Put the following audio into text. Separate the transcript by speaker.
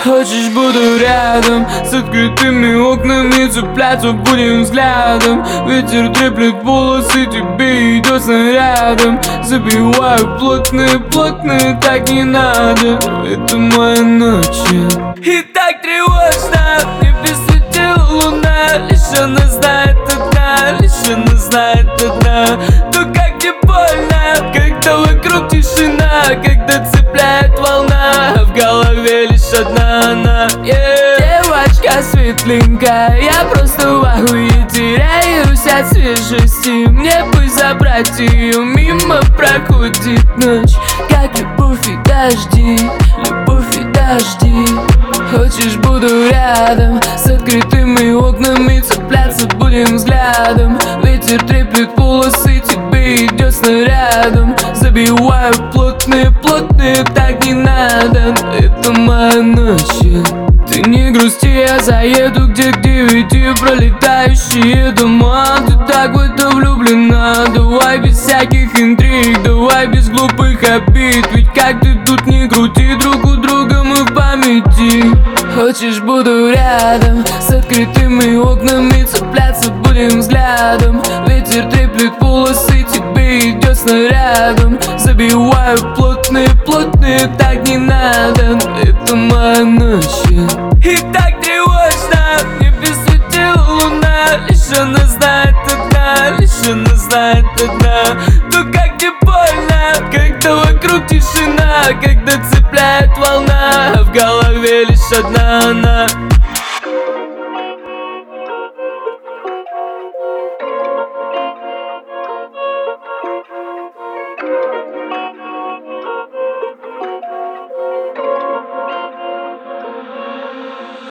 Speaker 1: Хочешь, буду рядом, с открытыми окнами, цепляться будем взглядом. Ветер треплет волосы, тебе идет снарядом. Забиваю плотные, так не надо. Это моя ночь. И так тревожно, мне посветила луна. Лишь она знает одна, лишь она знает одна. То как не больно, когда вокруг тишина, когда цепляет волна, а в голове лишь одна она. Девочка светленькая, я просто в ахуе, теряюсь от свежести. Мне бы забрать ее, мимо проходит ночь, как любовь и дожди, любовь и дожди. Хочешь, буду рядом, с открытыми окнами, цепляться будем взглядом. Ветер треплет волосы, тебе идет снарядом. Забиваю плотные, так не надо. Это моя ночь. Ты не грусти, я заеду, где к 9 пролетающие дома. Ты так в это влюблена, давай без всяких интриг, давай без глупых обид. Ведь как ты тут не крути, друг у друга мы в памяти. Хочешь, буду рядом, с открытыми окнами, цепляться будем взглядом. Ветер треплет волосы, тебе идет снарядом. Забиваю плотные, так не надо. Это моя ночь. И так тревожно, мне посветила луна. Лишь она знает одна, лишь она знает одна. То как не больно, когда вокруг тишина, когда цепляет волна, а в голове лишь одна она.